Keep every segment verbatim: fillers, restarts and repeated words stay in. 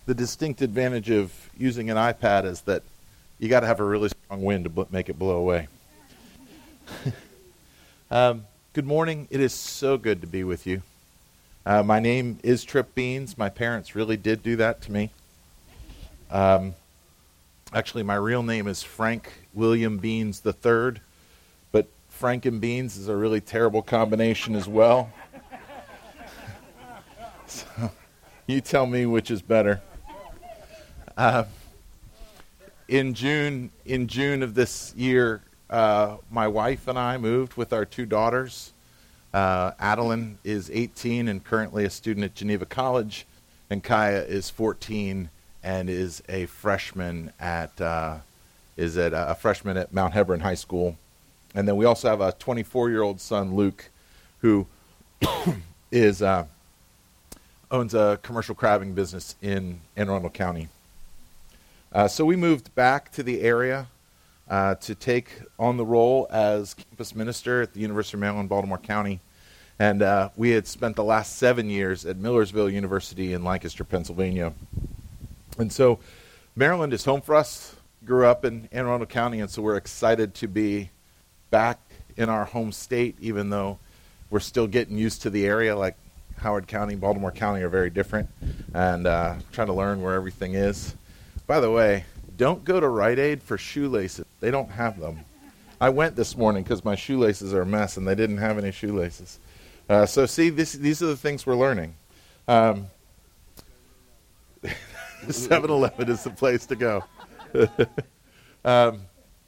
the distinct advantage of using an iPad is that you got to have a really strong wind to bl- make it blow away. um, good morning. It is so good to be with you. Uh, my name is Trip Beans. My parents really did do that to me. Um, actually, my real name is Frank William Beans the third, but Frank and Beans is a really terrible combination as well. So you tell me which is better. Uh, in June, in June of this year, uh, my wife and I moved with our two daughters. Uh, Adeline is eighteen and currently a student at Geneva College, and Kaya is fourteen and is a freshman at uh, is at uh, a freshman at Mount Hebron High School. And then we also have a twenty-four-year-old son, Luke, who is uh, owns a commercial crabbing business in Anne Arundel County. Uh, so we moved back to the area uh, to take on the role as campus minister at the University of Maryland, Baltimore County. And uh, we had spent the last seven years at Millersville University in Lancaster, Pennsylvania. And so Maryland is home for us. Grew up in Anne Arundel County, and so we're excited to be back in our home state, even though we're still getting used to the area. Like Howard County, Baltimore County are very different, and uh, trying to learn where everything is. By the way, don't go to Rite Aid for shoelaces. They don't have them. I went this morning because my shoelaces are a mess, and they didn't have any shoelaces. Uh, so see, this, these are the things we're learning. Um, seven eleven is the place to go. um,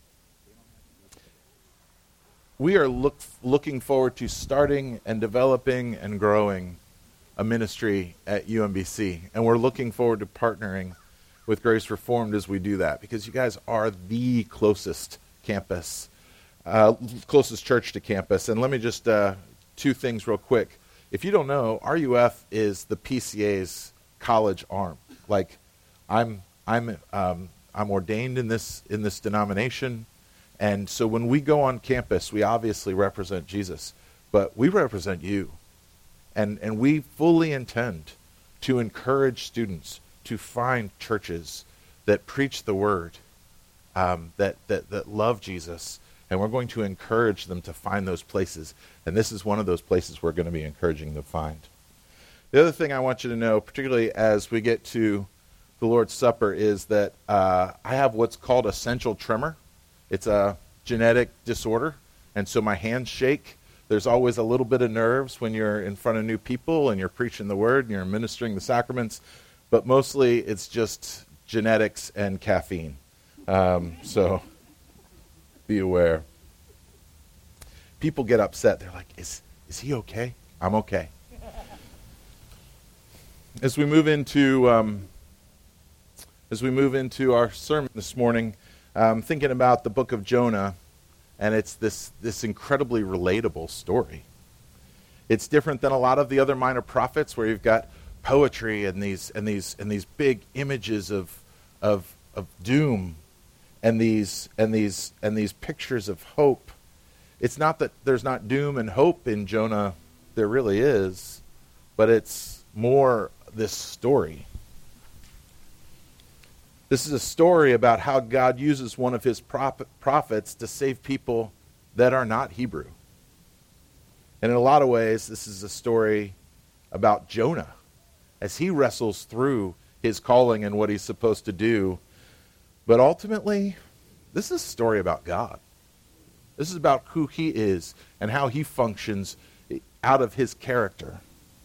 we are look, looking forward to starting and developing and growing a ministry at U M B C, and we're looking forward to partnering with Grace Reformed as we do that, because you guys are the closest campus, uh, closest church to campus. And let me just, uh, two things real quick. If you don't know, R U F is the P C A's college arm. Like, I'm, I'm, um, I'm ordained in this in this denomination, and so when we go on campus, we obviously represent Jesus, but we represent you, and and we fully intend to encourage students to find churches that preach the word, um, that, that that love Jesus, and we're going to encourage them to find those places. And this is one of those places we're going to be encouraging them to find. The other thing I want you to know, particularly as we get to the Lord's Supper, is that uh, I have what's called essential tremor. It's a genetic disorder, and so my hands shake. There's always a little bit of nerves when you're in front of new people and you're preaching the word and you're administering the sacraments. But mostly it's just genetics and caffeine. Um, so be aware. People get upset. They're like, is, is he okay? I'm okay. As we move into um, as we move into our sermon this morning, I'm thinking about the book of Jonah, and it's this this incredibly relatable story. It's different than a lot of the other minor prophets, where you've got poetry and these and these and these big images of of of doom and these and these and these pictures of hope. It's not that there's not doom and hope in Jonah, there really is, but it's more this story. This is a story about how God uses one of his prop- prophets to save people that are not Hebrew. And in a lot of ways, this is a story about Jonah, as he wrestles through his calling and what he's supposed to do. But ultimately, this is a story about God. This is about who he is and how he functions out of his character.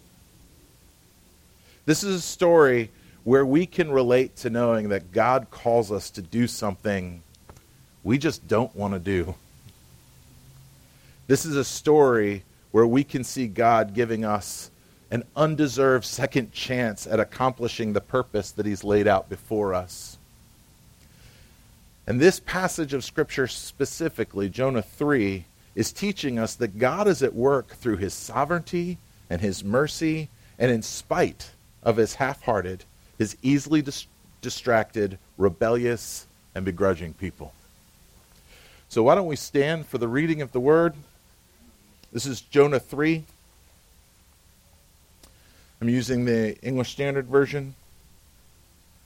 This is a story where we can relate to knowing that God calls us to do something we just don't want to do. This is a story where we can see God giving us an undeserved second chance at accomplishing the purpose that he's laid out before us. And this passage of Scripture specifically, Jonah three, is teaching us that God is at work through his sovereignty and his mercy, and in spite of his half-hearted, his easily dis- distracted, rebellious, and begrudging people. So why don't we stand for the reading of the word? This is Jonah three. I'm using the English Standard Version.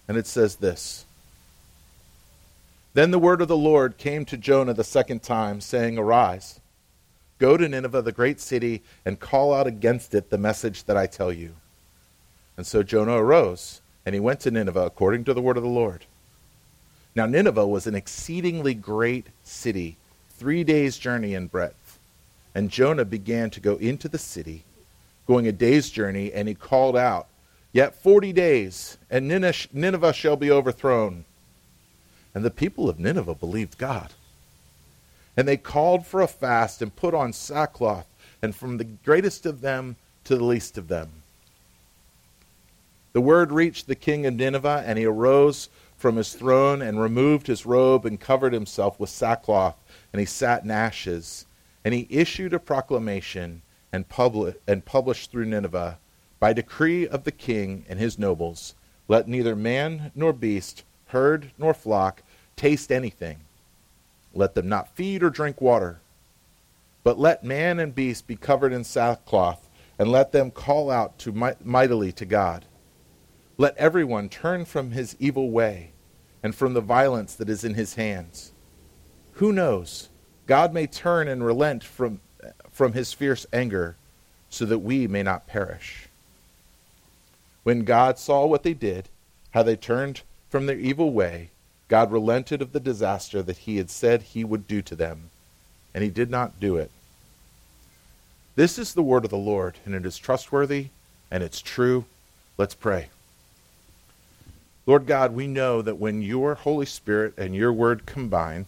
And it says this: Then the word of the Lord came to Jonah the second time, saying, Arise, go to Nineveh, the great city, and call out against it the message that I tell you. And so Jonah arose, and he went to Nineveh according to the word of the Lord. Now Nineveh was an exceedingly great city, three days' journey in breadth. And Jonah began to go into the city, going a day's journey, and he called out, Yet forty days, and Nineveh shall be overthrown. And the people of Nineveh believed God. And they called for a fast and put on sackcloth, and from the greatest of them to the least of them. The word reached the king of Nineveh, and he arose from his throne and removed his robe and covered himself with sackcloth, and he sat in ashes. And he issued a proclamation and, publi- and published through Nineveh, by decree of the king and his nobles, let neither man nor beast, herd nor flock, taste anything. Let them not feed or drink water. But let man and beast be covered in sackcloth, and let them call out to might- mightily to God. Let everyone turn from his evil way, and from the violence that is in his hands. Who knows? God may turn and relent from, from his fierce anger, so that we may not perish. When God saw what they did, how they turned from their evil way, God relented of the disaster that he had said he would do to them, and he did not do it. This is the word of the Lord, and it is trustworthy, and it's true. Let's pray. Lord God, we know that when your Holy Spirit and your word combine,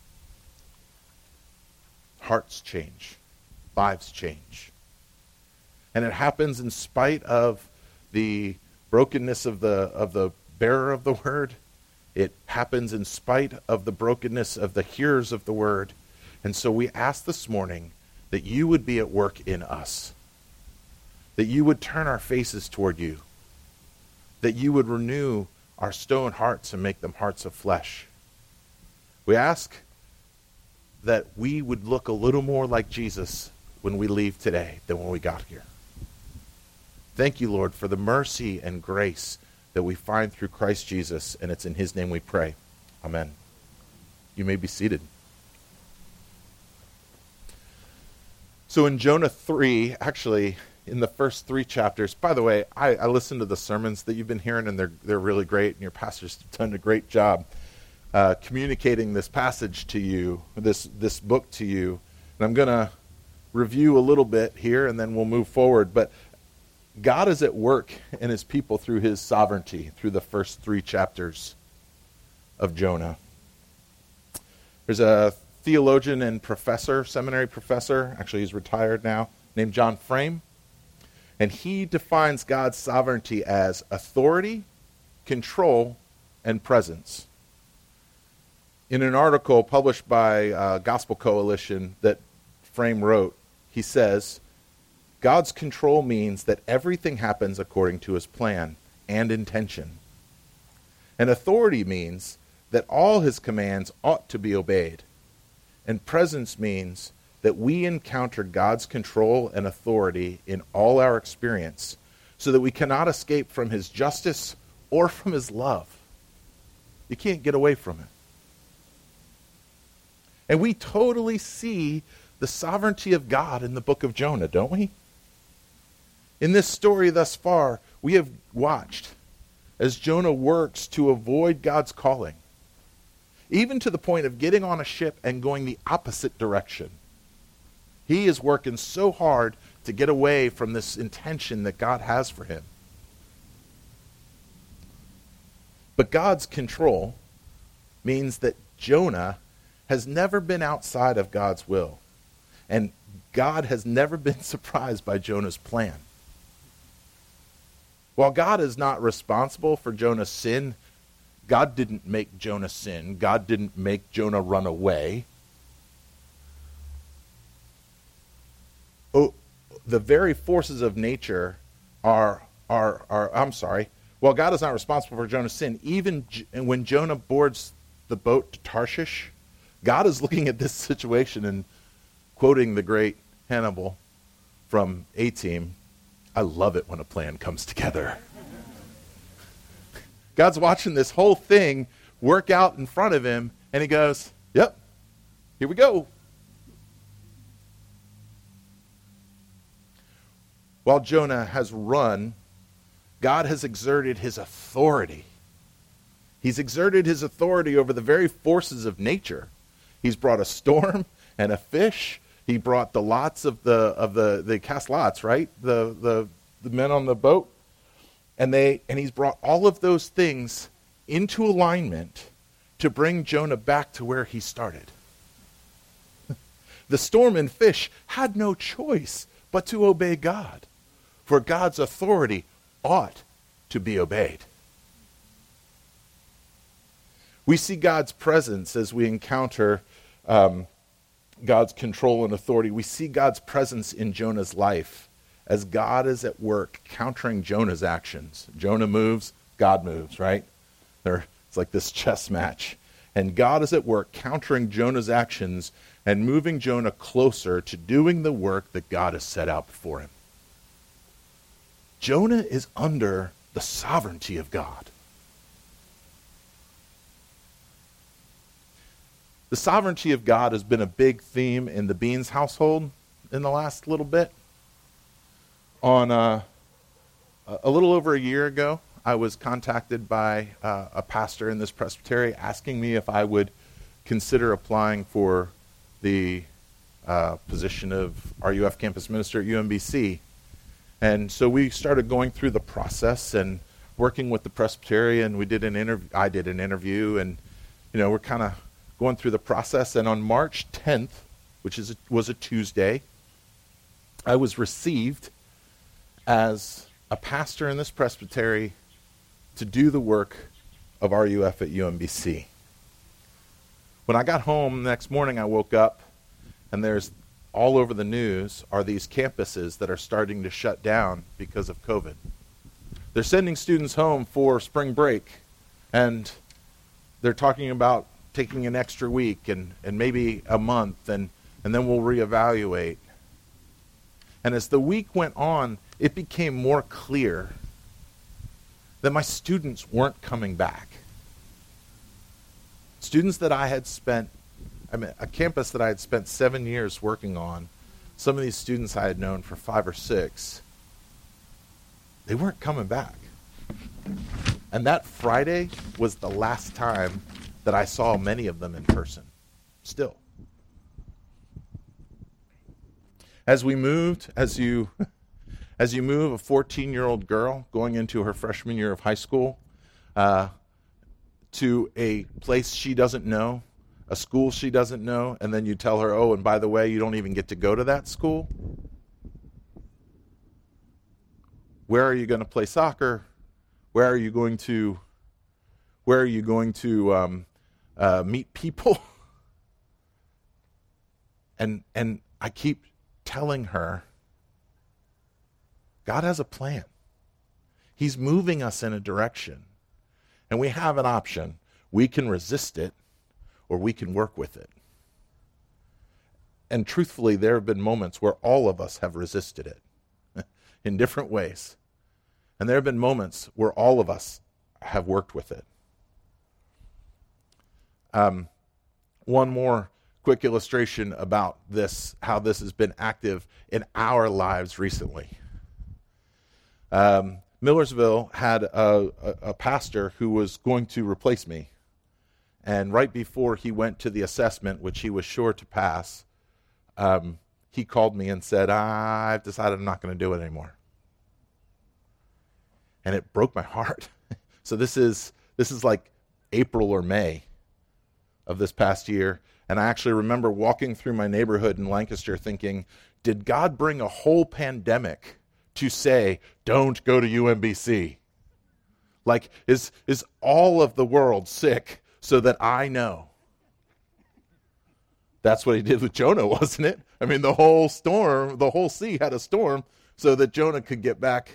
hearts change, lives change. And it happens in spite of the brokenness of the of the bearer of the word. It happens in spite of the brokenness of the hearers of the word. And so we ask this morning that you would be at work in us, that you would turn our faces toward you, that you would renew our stone hearts and make them hearts of flesh. We ask that we would look a little more like Jesus when we leave today than when we got here. Thank you, Lord, for the mercy and grace that we find through Christ Jesus, and it's in his name we pray. Amen. You may be seated. So in Jonah three, actually, in the first three chapters, by the way, I, I listened to the sermons that you've been hearing, and they're they're really great, and your pastors have done a great job uh, communicating this passage to you, this this book to you. And I'm going to review a little bit here, and then we'll move forward. But God is at work in his people through his sovereignty, through the first three chapters of Jonah. There's a theologian and professor, seminary professor, actually he's retired now, named John Frame. And he defines God's sovereignty as authority, control, and presence. In an article published by uh, Gospel Coalition that Frame wrote, he says, God's control means that everything happens according to his plan and intention. And authority means that all his commands ought to be obeyed. And presence means that we encounter God's control and authority in all our experience, so that we cannot escape from his justice or from his love. You can't get away from it. And we totally see the sovereignty of God in the book of Jonah, don't we? In this story thus far, we have watched as Jonah works to avoid God's calling, even to the point of getting on a ship and going the opposite direction. He is working so hard to get away from this intention that God has for him. But God's control means that Jonah has never been outside of God's will, and God has never been surprised by Jonah's plan. While God is not responsible for Jonah's sin, God didn't make Jonah sin. God didn't make Jonah run away. Oh, the very forces of nature are, are, are, I'm sorry, while God is not responsible for Jonah's sin, even J- when Jonah boards the boat to Tarshish, God is looking at this situation and quoting the great Hannibal from A-Team, I love it when a plan comes together. God's watching this whole thing work out in front of him, and he goes, yep, here we go. While Jonah has run, God has exerted his authority. He's exerted his authority over the very forces of nature. He's brought a storm and a fish. He brought the lots of the of the they cast lots, right? The the the men on the boat. And they and he's brought all of those things into alignment to bring Jonah back to where he started. The storm and fish had no choice but to obey God, for God's authority ought to be obeyed. We see God's presence as we encounter um, God's control and authority. We see God's presence in Jonah's life as God is at work countering Jonah's actions. Jonah moves, God moves, right? There, it's like this chess match. And God is at work countering Jonah's actions and moving Jonah closer to doing the work that God has set out before him. Jonah is under the sovereignty of God. The sovereignty of God has been a big theme in the Beans household in the last little bit. On uh, a little over a year ago, I was contacted by uh, a pastor in this presbytery asking me if I would consider applying for the uh, position of R U F campus minister at U M B C. And so we started going through the process and working with the Presbyterian. We did an interview. I did an interview, and you know we're kind of going through the process. And on March tenth, which is a, was a Tuesday, I was received as a pastor in this presbytery to do the work of R U F at U M B C. When I got home the next morning, I woke up, and there's all over the news are these campuses that are starting to shut down because of COVID. They're sending students home for spring break, and they're talking about taking an extra week and, and maybe a month, and, and then we'll reevaluate. And as the week went on, it became more clear that my students weren't coming back. Students that I had spent, I mean, a campus that I had spent seven years working on, some of these students I had known for five or six, they weren't coming back. And that Friday was the last time that I saw many of them in person, still. As we moved, as you, as you move a fourteen-year-old girl going into her freshman year of high school uh, to a place she doesn't know, a school she doesn't know, and then you tell her, oh, and by the way, you don't even get to go to that school. Where are you going to play soccer? Where are you going to, where are you going to um, uh, meet people? and and I keep telling her, God has a plan. He's moving us in a direction. And we have an option. We can resist it, or we can work with it. And truthfully, there have been moments where all of us have resisted it in different ways. And there have been moments where all of us have worked with it. Um, one more quick illustration about this, how this has been active in our lives recently. Um, Millersville had a, a, a pastor who was going to replace me. And right before he went to the assessment, which he was sure to pass, um, he called me and said, I've decided I'm not going to do it anymore. And it broke my heart. So this is this is like April or May of this past year. And I actually remember walking through my neighborhood in Lancaster thinking, did God bring a whole pandemic to say, don't go to U M B C? Like, is is all of the world sick so that I know? That's what he did with Jonah, wasn't it? I mean, the whole storm, the whole sea had a storm so that Jonah could get back.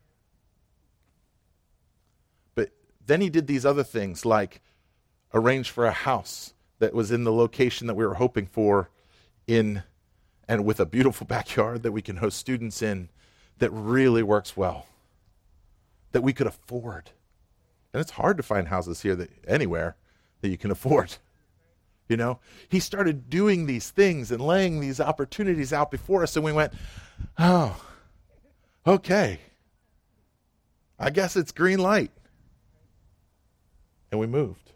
But then he did these other things, like arrange for a house that was in the location that we were hoping for, in and with a beautiful backyard that we can host students in, that really works well, that we could afford. And it's hard to find houses here that anywhere that you can afford. You know, he started doing these things and laying these opportunities out before us, and we went, oh, okay. I guess it's green light. And we moved.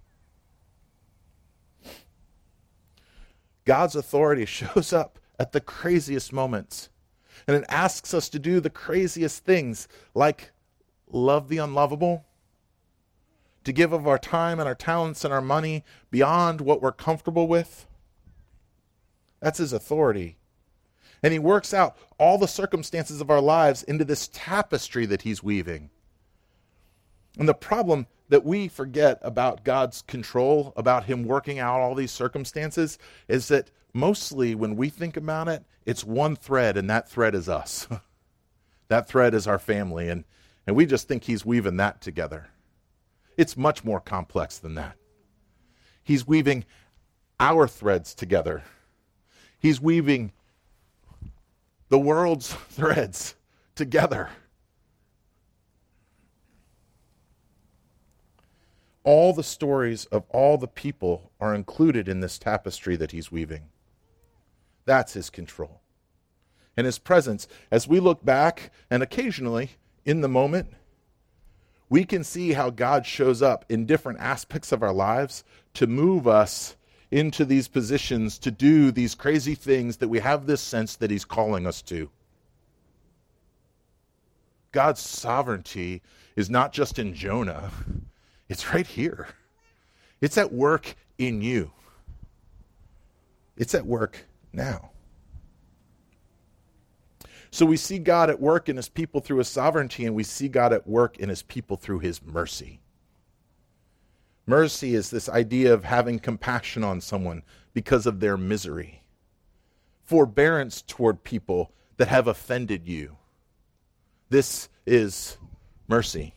God's authority shows up at the craziest moments. And it asks us to do the craziest things, like love the unlovable, to give of our time and our talents and our money beyond what we're comfortable with. That's his authority. And he works out all the circumstances of our lives into this tapestry that he's weaving. And the problem that we forget about God's control, about him working out all these circumstances, is that mostly when we think about it, it's one thread, and that thread is us. That thread is our family, and, and we just think he's weaving that together. It's much more complex than that. He's weaving our threads together. He's weaving the world's threads together. All the stories of all the people are included in this tapestry that he's weaving. That's his control. And his presence, as we look back and occasionally in the moment, we can see how God shows up in different aspects of our lives to move us into these positions to do these crazy things that we have this sense that he's calling us to. God's sovereignty is not just in Jonah. It's right here. It's at work in you. It's at work now. So we see God at work in his people through his sovereignty, and we see God at work in his people through his mercy. Mercy is this idea of having compassion on someone because of their misery. Forbearance toward people that have offended you. This is mercy.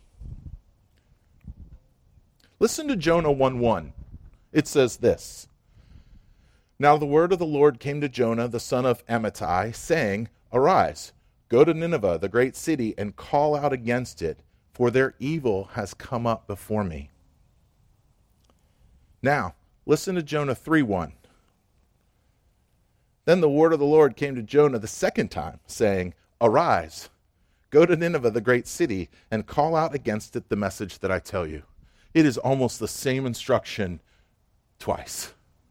Listen to Jonah one one. It says this. Now the word of the Lord came to Jonah, the son of Amittai, saying, Arise, go to Nineveh, the great city, and call out against it, for their evil has come up before me. Now, listen to Jonah three one. Then the word of the Lord came to Jonah the second time, saying, Arise, go to Nineveh, the great city, and call out against it the message that I tell you. It is almost the same instruction twice.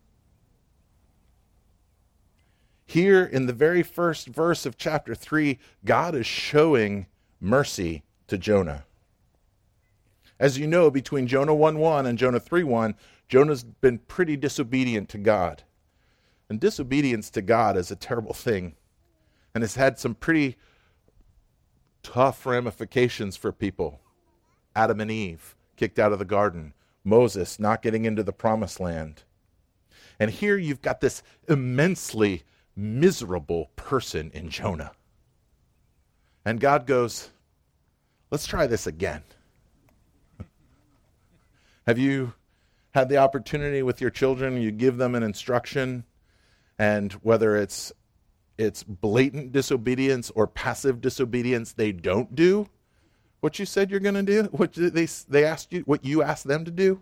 Here in the very first verse of chapter three, God is showing mercy to Jonah. As you know, between Jonah one one and Jonah three one, Jonah's been pretty disobedient to God. And disobedience to God is a terrible thing, and has had some pretty tough ramifications for people. Adam and Eve kicked out of the garden. Moses not getting into the promised land. And here you've got this immensely miserable person in Jonah. And God goes, let's try this again. Have you had the opportunity with your children, you give them an instruction, and whether it's it's blatant disobedience or passive disobedience, they don't do what you said you're going to do? What they they asked you, what you asked them to do?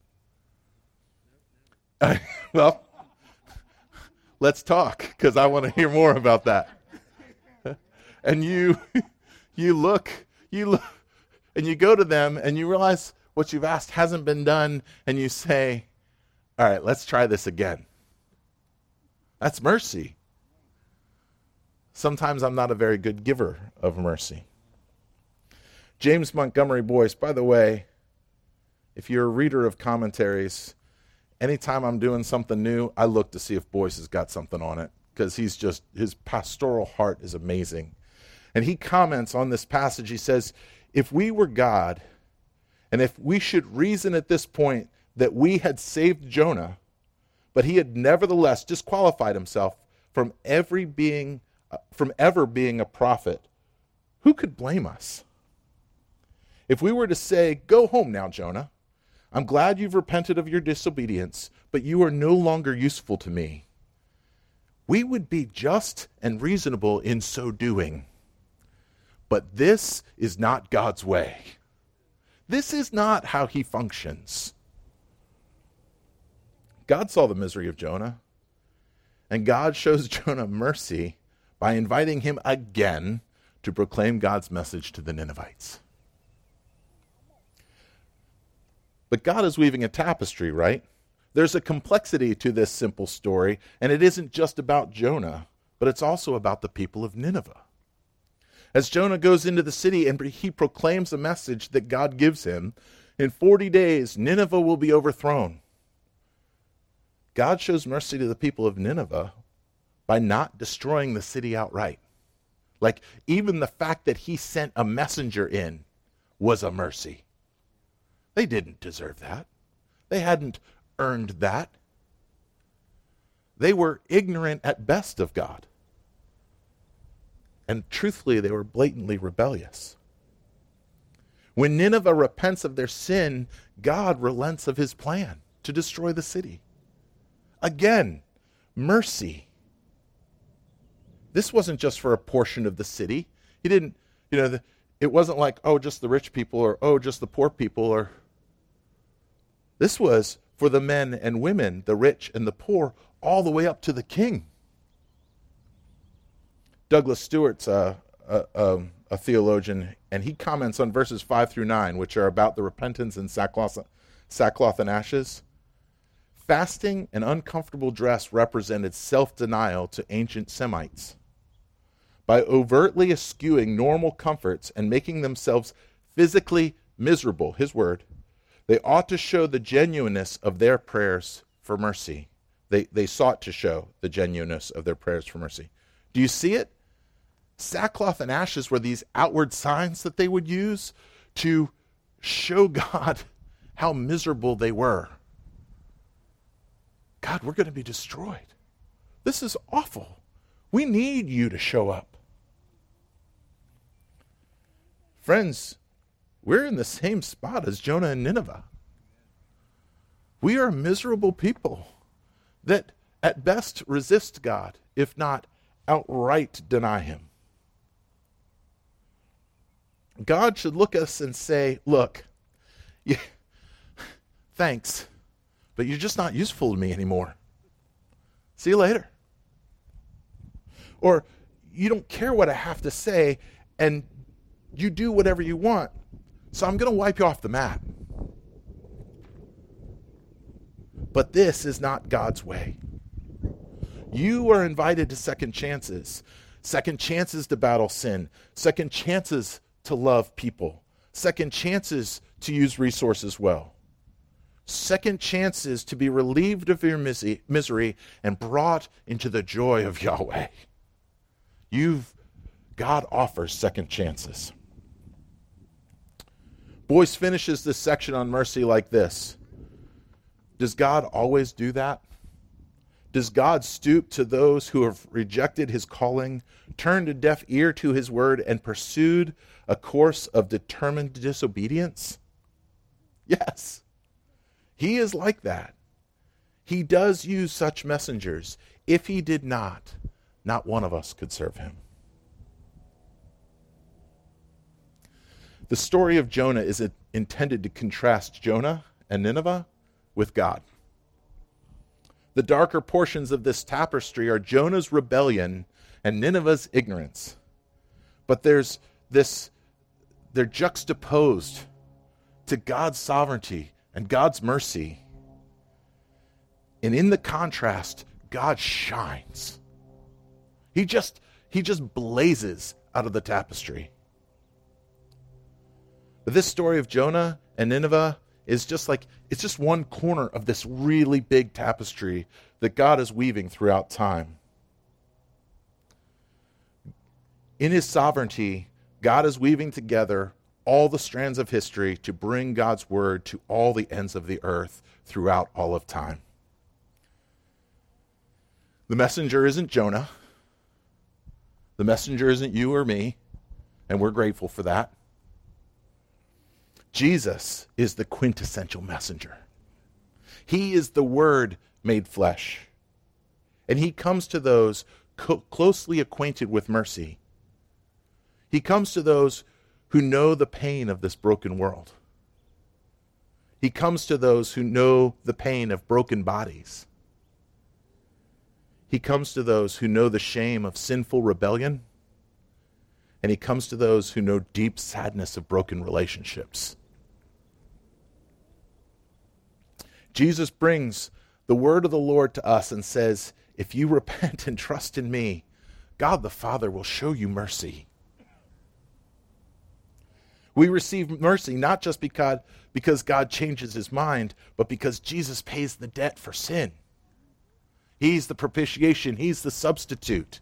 Uh, well, let's talk, because I want to hear more about that. And you, you look, you look, and you go to them, and you realize what you've asked hasn't been done, and you say, "All right, let's try this again." That's mercy. Sometimes I'm not a very good giver of mercy. James Montgomery Boyce, by the way, if you're a reader of commentaries, anytime I'm doing something new, I look to see if Boyce has got something on it, because he's just, his pastoral heart is amazing. And he comments on this passage. He says, if we were God, and if we should reason at this point that we had saved Jonah, but he had nevertheless disqualified himself from every being, uh, from ever being a prophet, who could blame us? If we were to say, go home now, Jonah, I'm glad you've repented of your disobedience, but you are no longer useful to me, we would be just and reasonable in so doing. But this is not God's way. This is not how he functions. God saw the misery of Jonah, and God shows Jonah mercy by inviting him again to proclaim God's message to the Ninevites. But God is weaving a tapestry, right? There's a complexity to this simple story, and it isn't just about Jonah, but it's also about the people of Nineveh. As Jonah goes into the city and he proclaims a message that God gives him, in forty days, Nineveh will be overthrown. God shows mercy to the people of Nineveh by not destroying the city outright. Like, even the fact that he sent a messenger in was a mercy. They didn't deserve that. They hadn't earned that. They were ignorant at best of God. And truthfully, they were blatantly rebellious. When Nineveh repents of their sin, God relents of his plan to destroy the city. Again, mercy. This wasn't just for a portion of the city. He didn't, you know, the, it wasn't like, oh, just the rich people or, oh, just the poor people. Or this was for the men and women, the rich and the poor, all the way up to the king. Douglas Stewart's a, a, a, a theologian, and he comments on verses five through nine, which are about the repentance and sackcloth, sackcloth and ashes. Fasting and uncomfortable dress represented self-denial to ancient Semites. By overtly eschewing normal comforts and making themselves physically miserable, his word, they ought to show the genuineness of their prayers for mercy. They, they sought to show the genuineness of their prayers for mercy. Do you see it? Sackcloth and ashes were these outward signs that they would use to show God how miserable they were. God, we're going to be destroyed. This is awful. We need you to show up. Friends, we're in the same spot as Jonah and Nineveh. We are miserable people that at best resist God, if not outright deny him. God should look at us and say, look, yeah, thanks, but you're just not useful to me anymore. See you later. Or you don't care what I have to say, and you do whatever you want, so I'm going to wipe you off the map. But this is not God's way. You are invited to second chances. Second chances to battle sin. Second chances to love people. Second chances to use resources well. Second chances to be relieved of your misery and brought into the joy of Yahweh. You've, God offers second chances. Boyce finishes this section on mercy like this. Does God always do that? Does God stoop to those who have rejected his calling, turned a deaf ear to his word, and pursued a course of determined disobedience? Yes. He is like that. He does use such messengers. If he did not, not one of us could serve him. The story of Jonah is intended to contrast Jonah and Nineveh with God. The darker portions of this tapestry are Jonah's rebellion and Nineveh's ignorance. But there's this, they're juxtaposed to God's sovereignty and God's mercy. And in the contrast, God shines. He just, he just blazes out of the tapestry. But this story of Jonah and Nineveh is just like, it's just one corner of this really big tapestry that God is weaving throughout time. In his sovereignty, God is weaving together all the strands of history to bring God's word to all the ends of the earth throughout all of time. The messenger isn't Jonah. The messenger isn't you or me, and we're grateful for that. Jesus is the quintessential messenger. He is the Word made flesh. And he comes to those co- closely acquainted with mercy. He comes to those who know the pain of this broken world. He comes to those who know the pain of broken bodies. He comes to those who know the shame of sinful rebellion. And he comes to those who know deep sadness of broken relationships. Jesus brings the word of the Lord to us and says, if you repent and trust in me, God the Father will show you mercy. We receive mercy not just because, because God changes his mind, but because Jesus pays the debt for sin. He's the propitiation. He's the substitute.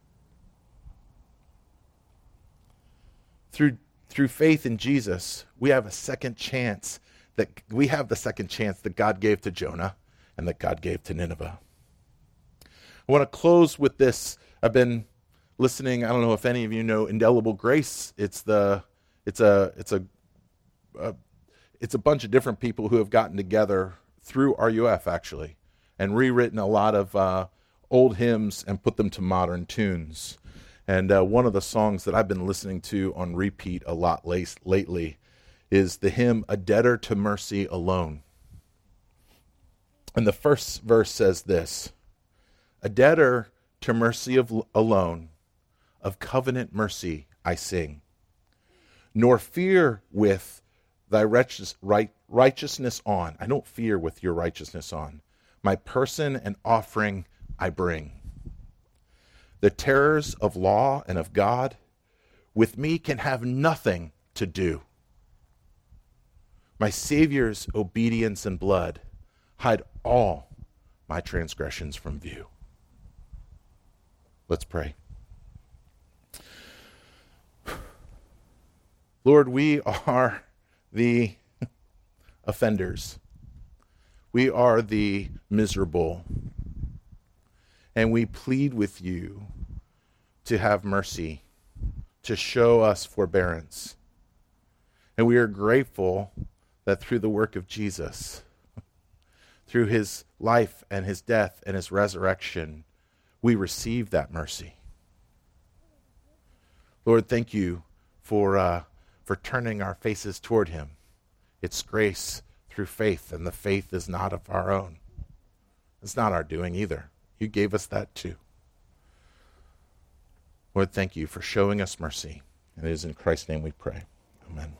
Through, through faith in Jesus, we have a second chance that we have the second chance that God gave to Jonah and that God gave to Nineveh. I want to close with this. I've been listening. I don't know if any of you know Indelible Grace. It's the it's a it's a, a it's a bunch of different people who have gotten together through R U F actually and rewritten a lot of uh, old hymns and put them to modern tunes. And uh, one of the songs that I've been listening to on repeat a lot late, lately is the hymn, A Debtor to Mercy Alone. And the first verse says this, a debtor to mercy of alone, of covenant mercy I sing, nor fear with thy righteous, right, righteousness on. I don't fear with your righteousness on. My person and offering I bring. The terrors of law and of God with me can have nothing to do. My Savior's obedience and blood hide all my transgressions from view. Let's pray. Lord, we are the offenders. We are the miserable. And we plead with you to have mercy, to show us forbearance. And we are grateful that through the work of Jesus, through his life and his death and his resurrection, we receive that mercy. Lord, thank you for uh, for turning our faces toward him. It's grace through faith, and the faith is not of our own. It's not our doing either. You gave us that too. Lord, thank you for showing us mercy. And it is in Christ's name we pray. Amen.